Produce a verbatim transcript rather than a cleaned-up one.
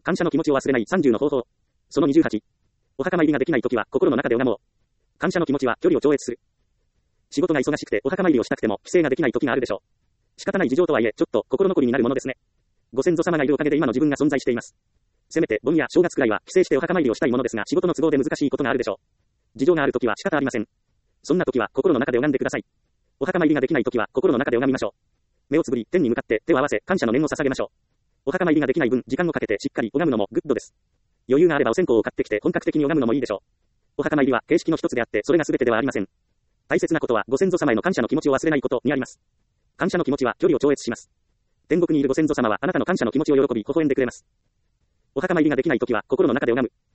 感謝の気持ちを忘れないさんじゅうの方法。そのにじゅうはち。お墓参りができないときは心の中で拝もう。感謝の気持ちは距離を超越する。仕事が忙しくてお墓参りをしたくても帰省ができないときがあるでしょう。仕方ない事情とはいえ、ちょっと心残りになるものですね。ご先祖様がいるおかげで今の自分が存在しています。せめて盆や正月くらいは帰省してお墓参りをしたいものですが、仕事の都合で難しいことがあるでしょう。事情があるときは仕方ありません。そんなときは心の中で拝んでください。お墓参りができないときは心の中で拝みましょう。目をつぶり、天に向かって手を合わせ、感謝の念を捧げましょう。お墓参りができない分、時間をかけてしっかり拝むのもグッドです。余裕があればお線香を買ってきて本格的に拝むのもいいでしょう。お墓参りは形式の一つであって、それが全てではありません。大切なことはご先祖様への感謝の気持ちを忘れないことにあります。感謝の気持ちは距離を超越します。天国にいるご先祖様はあなたの感謝の気持ちを喜び微笑んでくれます。お墓参りができないときは心の中で拝む。